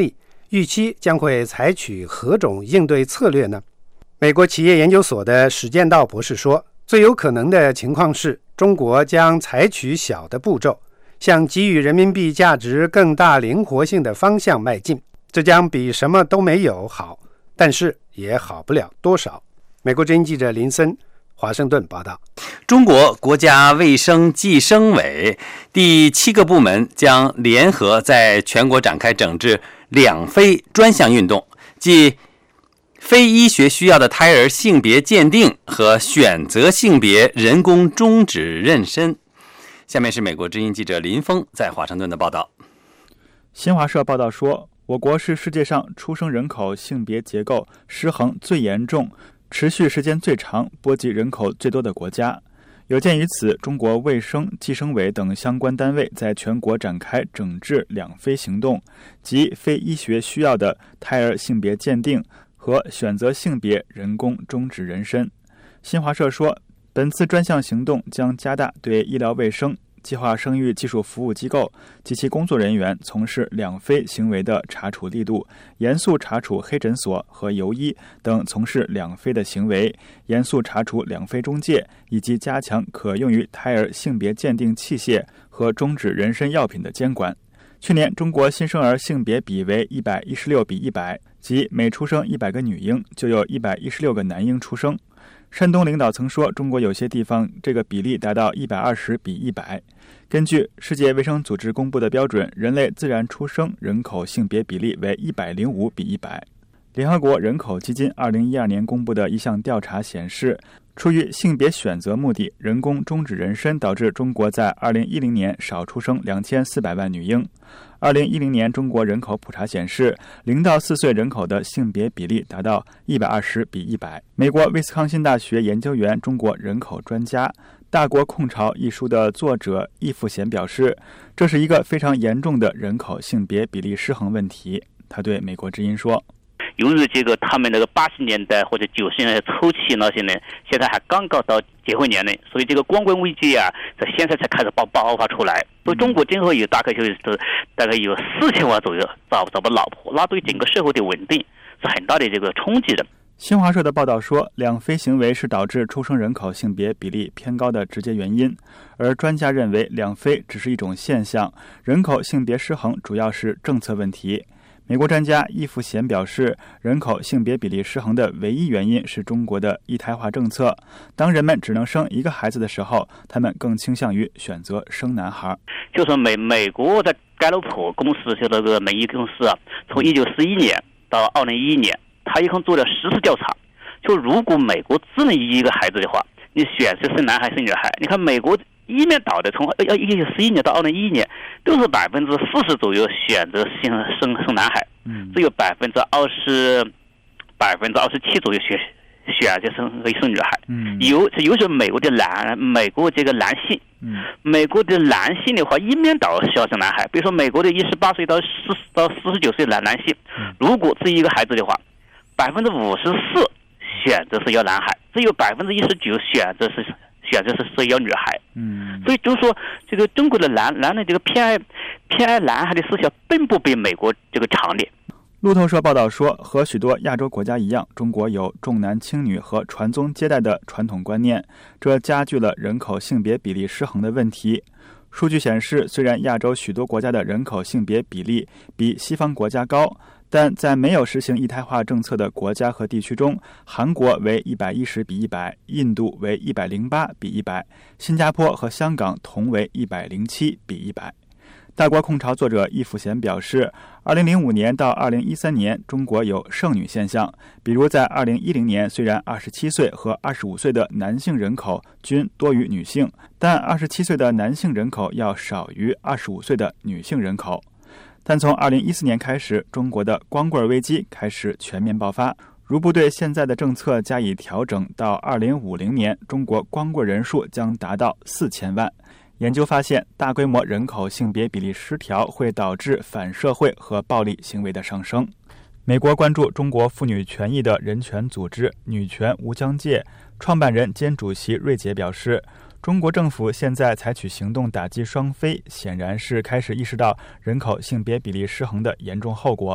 预期将会采取何种应对策略呢？美国企业研究所的史建道博士说，最有可能的情况是，中国将采取小的步骤，向给予人民币价值更大灵活性的方向迈进。这将比什么都没有好，但是也好不了多少。美国之音记者林森华盛顿报道。 中国国家卫生计生委第七个部门将联合在全国展开整治两非专项运动，即非医学需要的胎儿性别鉴定和选择性别人工终止妊娠。下面是美国之音记者林峰在华盛顿的报道。 新华社报道说，我国是世界上出生人口性别结构失衡最严重、持续时间最长、波及人口最多的国家。有鉴于此，中国卫生计生委等相关单位在全国展开整治两非行动，即非医学需要的胎儿性别鉴定和选择性别人工终止妊娠。新华社说，本次专项行动将加大对医疗卫生、计划生育技术服务机构及其工作人员从事两非行为的查处力度，严肃查处黑诊所和游医等从事两非的行为，严肃查处两非中介，以及加强可用于胎儿性别鉴定器械和终止妊娠药品的监管。去年中国新生儿性别比为一百一十六比一百，即每出生一百个女婴就有一百一十六个男婴出生。山东领导曾说，中国有些地方这个比例达到一百二十比一百。根据世界卫生组织公布的标准，人类自然出生人口性别比例为一百零五比一百。联合国人口基金二零一二年公布的一项调查显示，出于性别选择目的，人工终止妊娠导致中国在二零一零年少出生两千四百万女婴。二零一零年中国人口普查显示，零到四岁人口的性别比例达到一百二十比一百。美国威斯康辛大学研究员、中国人口专家、《大国控潮》一书的作者易富贤表示，这是一个非常严重的人口性别比例失衡问题。他对美国之音说， 由于这个他们那个八十年代或者九十年代初期那些人，现在还刚刚到结婚年龄，所以这个光棍危机啊，在现在才开始爆爆发出来。所以中国今后有大概就是大概有四千万左右找找不老婆，那对整个社会的稳定是很大的这个冲击的。 新华社的报道说，两非行为是导致出生人口性别比例偏高的直接原因，而专家认为两非只是一种现象，人口性别失衡主要是政策问题。美国专家易富贤表示，人口性别比例失衡的唯一原因是中国的一胎化政策。当人们只能生一个孩子的时候，他们更倾向于选择生男孩。 就说美美国的盖洛普公司就那个美意公司啊，从一九四一年到二零一一年，他一共做了十次调查。就如果美国只能一个孩子的话，你选择生男孩生女孩，你看美国一面倒的，从一九四一年到二零一一年，都是百分之四十左右选择生生生男孩，嗯，只有百分之二十百分之二十七左右选选择生生女孩。嗯，有尤其美国的男美国这个男性，嗯，美国的男性的话一面倒是要生男孩。比如说美国的一十八岁到四到四十九岁的男男性，如果只一个孩子的话，百分之五十四选择是要男孩，只有百分之一十九选择是。选择是是要女孩，嗯，所以就是说，这个中国的男男人这个偏爱偏爱男孩的思想，并不被美国这个强烈。 路透社报道说，和许多亚洲国家一样，中国有重男轻女和传宗接代的传统观念，这加剧了人口性别比例失衡的问题。数据显示，虽然亚洲许多国家的人口性别比例比西方国家高，但在没有实行一胎化政策的国家和地区中，韩国为一百一十比一百，印度为一百零八比一百，新加坡和香港同为一百零七比一百。大国控潮作者易富贤表示，二零零五年到二零一三年，中国有剩女现象，比如在二零一零年，虽然二十七岁和二十五岁的男性人口均多于女性，但二十七岁的男性人口要少于二十五岁的女性人口。但从二零一四年开始，中国的光棍危机开始全面爆发。如不对现在的政策加以调整，到二零五零年，中国光棍人数将达到四千万。研究发现，大规模人口性别比例失调会导致反社会和暴力行为的上升。美国关注中国妇女权益的人权组织女权无疆界创办人兼主席瑞杰表示，中国政府现在采取行动打击双非，显然是开始意识到人口性别比例失衡的严重后果。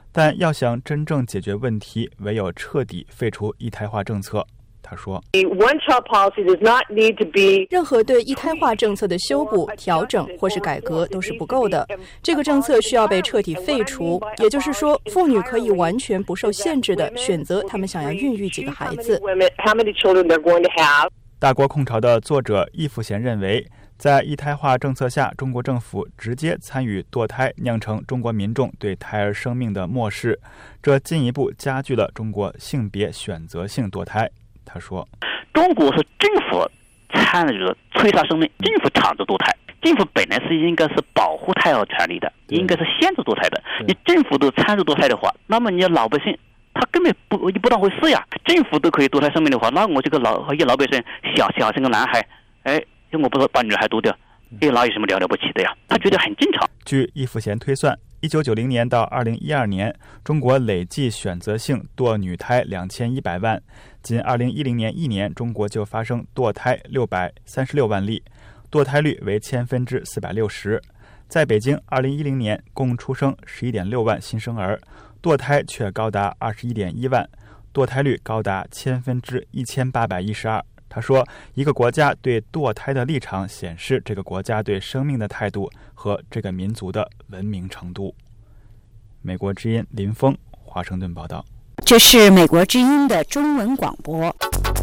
但要想真正解决问题，唯有彻底废除一胎化政策。他说， 任何对一胎化政策的修补、调整或是改革都是不够的。这个政策需要被彻底废除，也就是说，妇女可以完全不受限制地选择他们想要孕育几个孩子。 大国控朝的作者易富贤认为，在一胎化政策下，中国政府直接参与堕胎，酿成中国民众对胎儿生命的漠视，这进一步加剧了中国性别选择性堕胎。他说， 中国是政府参与了催杀生命，政府强制堕胎，政府本来是应该是保护胎儿权利的，应该是限制堕胎的。你政府都参与堕胎的话，那么你老百姓他根本不不当回事呀。政府都可以堕胎生命的话，那我这个老一老百姓小小生个男孩，哎，我不是把女孩堕掉，哎，那有什么了了不起的呀？他觉得很正常。 据易富贤推算，一九九零年到二零一二年，中国累计选择性堕女胎两千一百万，仅二零一零年一年，中国就发生堕胎六百三十六万例，堕胎率为千分之四百六十。在北京，二零一零年共出生十一点六万新生儿，堕胎却高达二十一点一万，堕胎率高达千分之一千八百一十二。他说，一个国家对堕胎的立场显示这个国家对生命的态度和这个民族的文明程度。美国之音林峰，华盛顿报道。 这是美国之音的中文广播。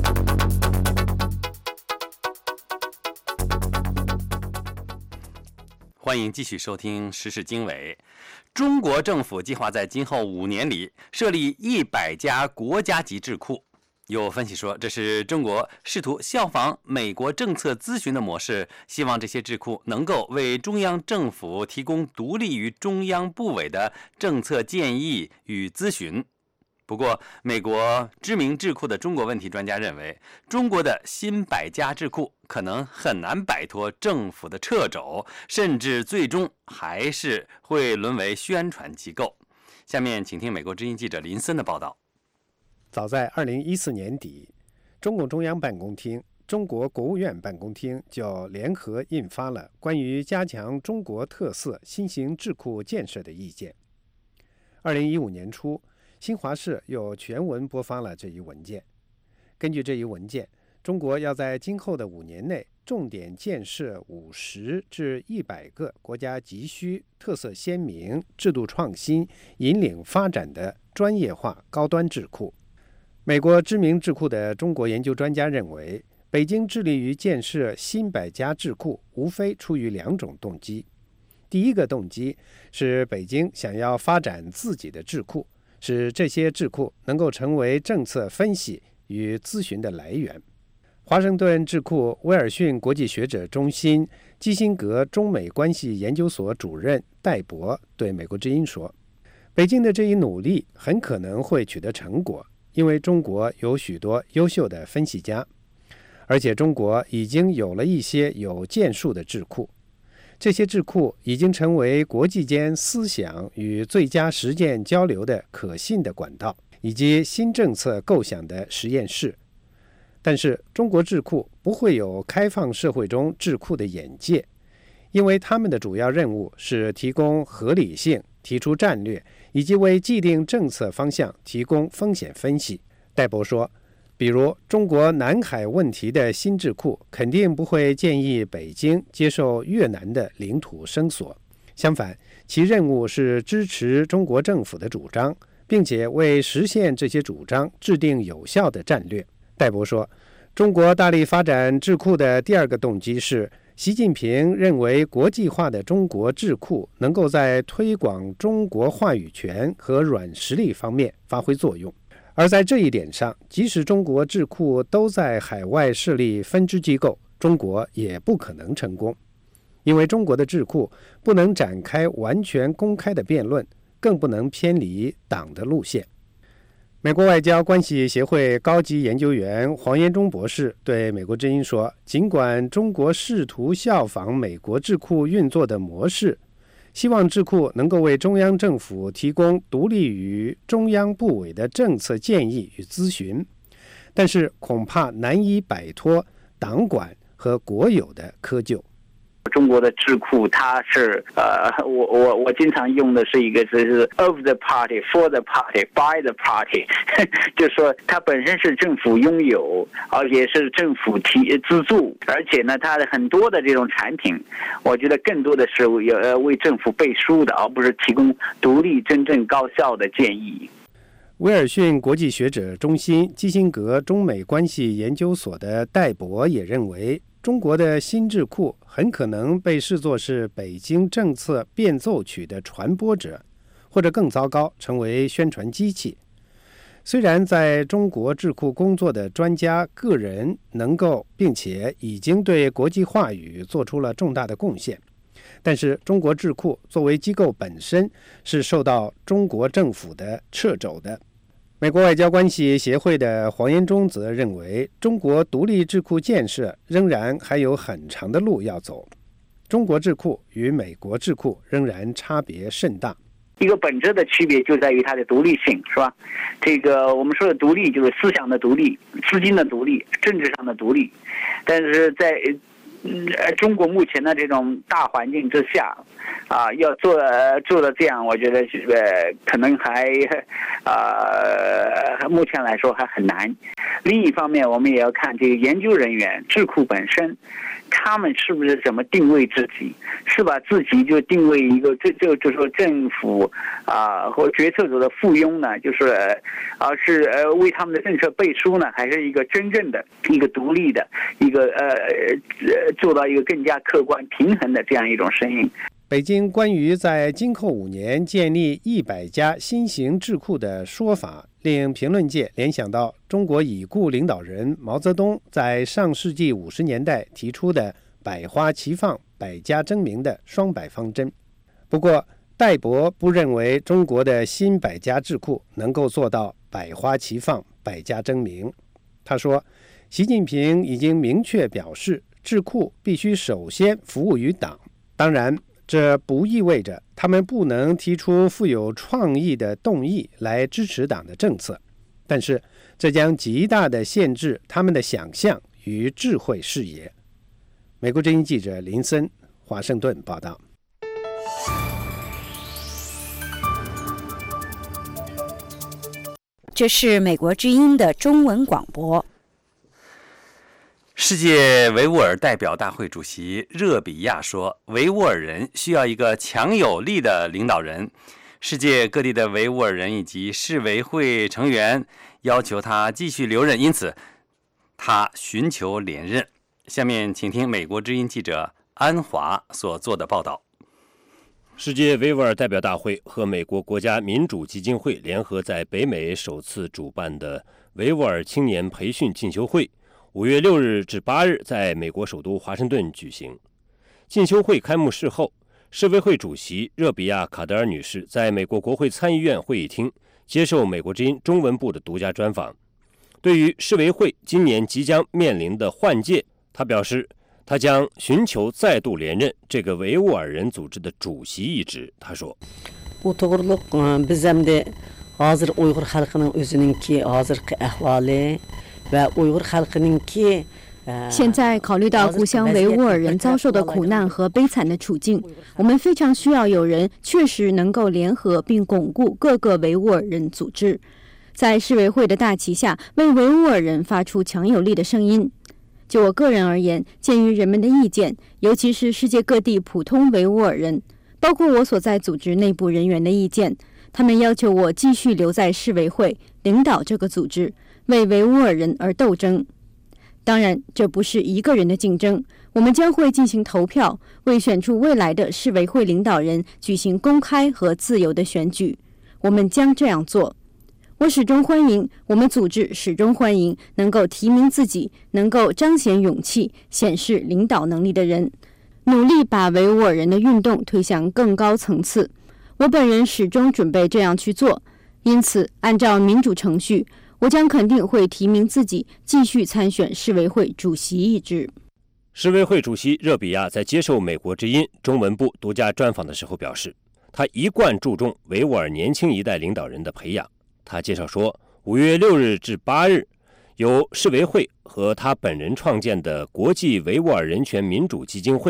欢迎继续收听时事经纬。中国政府计划在今后五年里设立一百家国家级智库。有分析说，这是中国试图效仿美国政策咨询的模式，希望这些智库能够为中央政府提供独立于中央部委的政策建议与咨询。不过，美国知名智库的中国问题专家认为，中国的新百家智库可能很难摆脱政府的掣肘，甚至最终还是会沦为宣传机构。下面请听美国之音记者林森的报道。 早在二零一四年底，中共中央办公厅、中国国务院办公厅就联合印发了关于加强中国特色新型智库建设的意见。二零一五年初，新华社又全文播发了这一文件。根据这一文件，中国要在今后的五年内重点建设五十至一百个国家急需、特色鲜明、制度创新、引领发展的专业化高端智库。美国知名智库的中国研究专家认为，北京致力于建设新百家智库，无非出于两种动机。第一个动机是北京想要发展自己的智库，使这些智库能够成为政策分析与咨询的来源。华盛顿智库威尔逊国际学者中心基辛格中美关系研究所主任戴博对美国之音说，北京的这一努力很可能会取得成果，因为中国有许多优秀的分析家，而且中国已经有了一些有建树的智库。这些智库已经成为国际间思想与最佳实践交流的可信的管道，以及新政策构想的实验室。但是中国智库不会有开放社会中智库的眼界，因为他们的主要任务是提供合理性、提出战略，以及为既定政策方向提供风险分析。戴博说，比如中国南海问题的新智库肯定不会建议北京接受越南的领土声索，相反，其任务是支持中国政府的主张，并且为实现这些主张制定有效的战略。戴博说，中国大力发展智库的第二个动机是，习近平认为国际化的中国智库能够在推广中国话语权和软实力方面发挥作用。而在这一点上，即使中国智库都在海外设立分支机构，中国也不可能成功，因为中国的智库不能展开完全公开的辩论，更不能偏离党的路线。美国外交关系协会高级研究员黄延忠博士对美国之音说，尽管中国试图效仿美国智库运作的模式，希望智库能够为中央政府提供独立于中央部委的政策建议与咨询，但是恐怕难以摆脱党管和国有的窠臼。 中国的智库，它是呃，我我我经常用的是一个是是 of the party, for the party, by the party， 就是说它本身是政府拥有，而且是政府提资助，而且呢，它的很多的这种产品，我觉得更多的是为呃为政府背书的，而不是提供独立、真正高效的建议。 威尔逊国际学者中心基辛格中美关系研究所的戴博也认为，中国的新智库很可能被视作是北京政策变奏曲的传播者，或者更糟糕，成为宣传机器。虽然在中国智库工作的专家个人能够并且已经对国际话语做出了重大的贡献，但是中国智库作为机构本身是受到中国政府的掣肘的。美国外交关系协会的黄延忠则认为，中国独立智库建设仍然还有很长的路要走。中国智库与美国智库仍然差别甚大。 一个本质的区别就在于它的独立性，是吧？这个我们说的独立，就是思想的独立、资金的独立、政治上的独立。但是在嗯，中国目前的这种大环境之下，啊，要做做的这样，我觉得呃，可能还呃，目前来说还很难。另一方面，我们也要看这个研究人员、智库本身，他们是不是怎么定位自己？是把自己就定位一个，这就就说政府啊或决策者的附庸呢？就是而、啊、是呃为他们的政策背书呢，还是一个真正的一个独立的一个呃呃做到一个更加客观平衡的这样一种声音？ 北京关于在今后五年建立一百家新型智库的说法，令评论界联想到中国已故领导人毛泽东在上世纪五十年代提出的百花齐放、百家争鸣的双百方针。不过，戴博不认为中国的新百家智库能够做到百花齐放、百家争鸣。他说，习近平已经明确表示，智库必须首先服务于党。当然，这不意味着他们不能提出富有创意的动议来支持党的政策，但是这将极大地限制他们的想象与智慧视野。美国之音记者林森，华盛顿报道。 这是美国之音的中文广播。 世界维吾尔代表大会主席热比亚说，维吾尔人需要一个强有力的领导人。世界各地的维吾尔人以及世维会成员要求他继续留任，因此他寻求连任。下面请听美国之音记者安华所做的报道。 世界维吾尔代表大会和美国国家民主基金会联合在北美首次主办的维吾尔青年培训进修会，五月六日至八日在美国首都华盛顿举行。进修会开幕式后，世维会主席热比亚·卡德尔女士在美国国会参议院会议厅接受美国之音中文部的独家专访。对于世维会今年即将面临的换届，她表示，她将寻求再度连任这个维吾尔人组织的主席一职。她说， 现在考虑到故乡维吾尔人遭受的苦难和悲惨的处境，我们非常需要有人确实能够联合并巩固各个维吾尔人组织，在世维会的大旗下为维吾尔人发出强有力的声音。就我个人而言，鉴于人们的意见，尤其是世界各地普通维吾尔人，包括我所在组织内部人员的意见，他们要求我继续留在世维会，领导这个组织，为维吾尔人而斗争。当然，这不是一个人的竞争，我们将会进行投票，为选出未来的世维会领导人举行公开和自由的选举。我们将这样做。我始终欢迎，我们组织始终欢迎能够提名自己、能够彰显勇气、显示领导能力的人，努力把维吾尔人的运动推向更高层次。我本人始终准备这样去做，因此，按照民主程序，我将肯定会提名自己继续参选世维会主席一职。 世维会主席热比亚在接受美国之音中文部独家专访的时候表示，他一贯注重维吾尔年轻一代领导人的培养。他介绍说，五月六日至八日，由世维会和他本人创建的国际维吾尔人权民主基金会，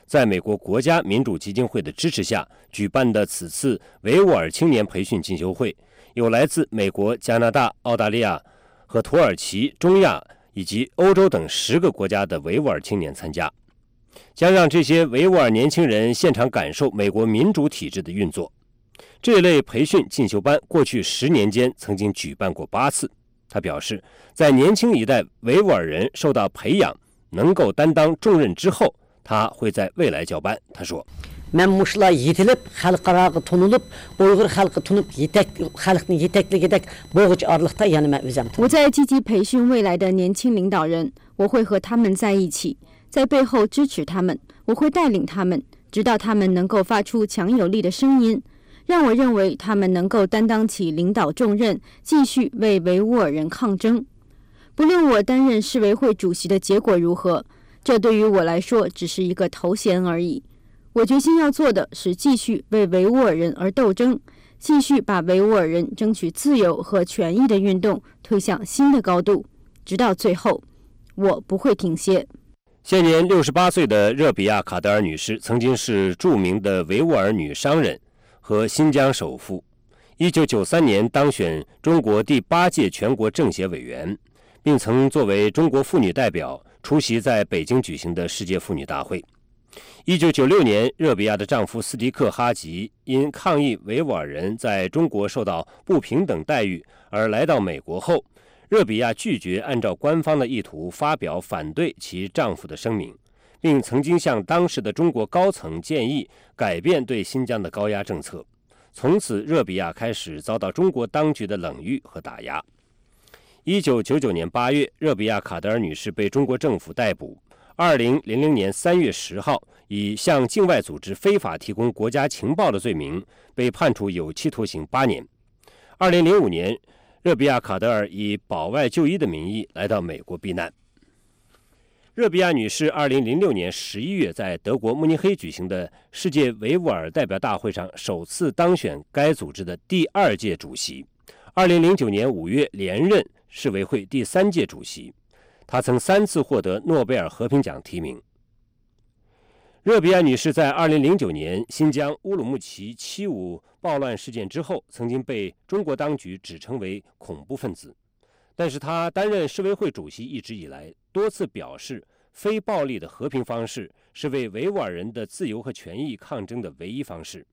在美国国家民主基金会的支持下举办的此次维吾尔青年培训进修会，有来自美国、加拿大、澳大利亚和土耳其、中亚以及欧洲等十个国家的维吾尔青年参加，将让这些维吾尔年轻人现场感受美国民主体制的运作。这类培训进修班过去十年间曾经举办过八次。他表示，在年轻一代维吾尔人受到培养，能够担当重任之后，他会在未来交班。他说 Мен мушулар етіліп, халықарағы тұнылып, Uyghur халқы тұнып, етек, халықтың етеклігідек боғыч арлықта яны мен өзім. 我在积极培训未来的年轻领导人，我会和他们在一起，在背后支持他们，我会带领他们，直到他们能够发出强有力的声音，让我认为他们能够担当起领导重任，继续为维吾尔人抗争。不论我担任世维会主席的结果如何，这对于我来说只是一个头衔而已。我决心要做的是继续为维吾尔人而斗争，继续把维吾尔人争取自由和权益的运动推向新的高度，直到最后，我不会停歇。 现年六十八岁的热比亚·卡德尔女士曾经是著名的维吾尔女商人和新疆首富。一九九三年当选中国第八届全国政协委员，并曾作为中国妇女代表出席在北京举行的世界妇女大会。一九九六年，热比亚的丈夫斯迪克·哈吉因抗议维吾尔人在中国受到不平等待遇而来到美国后，热比亚拒绝按照官方的意图发表反对其丈夫的声明，并曾经向当时的中国高层建议改变对新疆的高压政策。从此，热比亚开始遭到中国当局的冷遇和打压。一九九九年八月，热比亚·卡德尔女士被中国政府逮捕。二零零零年三月十号，以向境外组织非法提供国家情报的罪名，被判处有期徒刑八年。二零零五年，热比亚·卡德尔以保外就医的名义来到美国避难。热比亚女士二零零六年十一月在德国慕尼黑举行的世界维吾尔代表大会上首次当选该组织的第二届主席。二零零九年五月连任世维会第三届主席。他曾三次获得诺贝尔和平奖提名。热比亚女士在二零零九年新疆乌鲁木齐七五暴乱事件之后，曾经被中国当局指称为恐怖分子，但是她担任世维会主席一直以来，多次表示非暴力的和平方式是为维吾尔人的自由和权益抗争的唯一方式。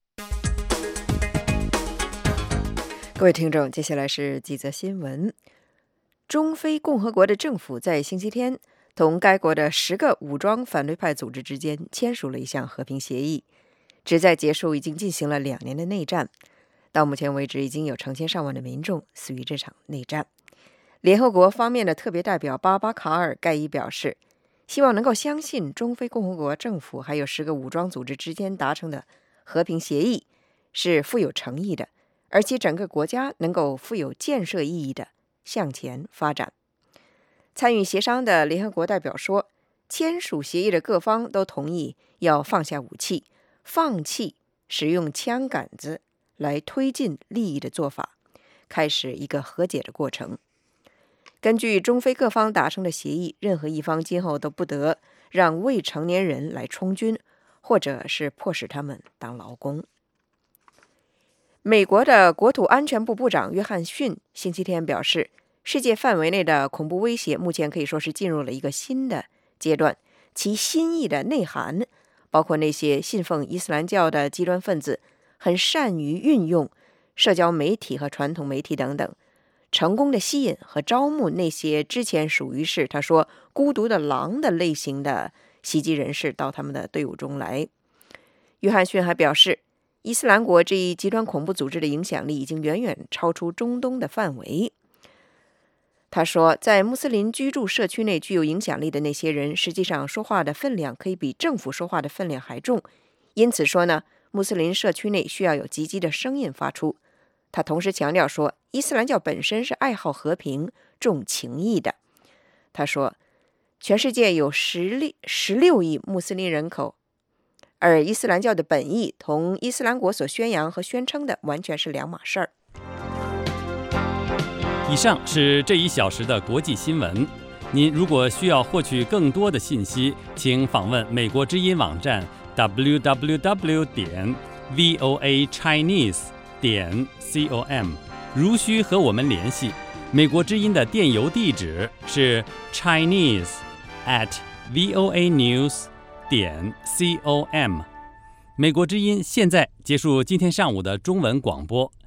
各位听众，接下来是几则新闻。中非共和国的政府在星期天同该国的十个武装反对派组织之间签署了一项和平协议，旨在结束已经进行了两年的内战。到目前为止，已经有成千上万的民众死于这场内战。联合国方面的特别代表巴巴卡尔盖伊表示，希望能够相信中非共和国政府还有十个武装组织之间达成的和平协议是富有诚意的，而且整个国家能够富有建设意义的向前发展。参与协商的联合国代表说，签署协议的各方都同意要放下武器，放弃使用枪杆子来推进利益的做法，开始一个和解的过程。根据中非各方达成的协议，任何一方今后都不得让未成年人来充军，或者是迫使他们当劳工。美国的国土安全部部长约翰逊星期天表示，世界范围内的恐怖威胁目前可以说是进入了一个新的阶段，其新意的内涵包括那些信奉伊斯兰教的极端分子很善于运用社交媒体和传统媒体等等，成功的吸引和招募那些之前属于是他说孤独的狼的类型的袭击人士到他们的队伍中来。约翰逊还表示，伊斯兰国这一极端恐怖组织的影响力已经远远超出中东的范围。他说，在穆斯林居住社区内具有影响力的那些人，实际上说话的分量可以比政府说话的分量还重。因此说呢，穆斯林社区内需要有积极的声音发出。他同时强调说，伊斯兰教本身是爱好和平、重情义的。他说，全世界有十六亿穆斯林人口，而伊斯兰教的本意同伊斯兰国所宣扬和宣称的完全是两码事儿。 以上是这一小时的国际新闻。 您如果需要获取更多的信息，请访问美国之音网站 double-u double-u double-u 点 voa chinese 点 com。如需和我们联系，美国之音的电邮地址是 chinese at voa news 点 com。美国之音现在结束今天上午的中文广播。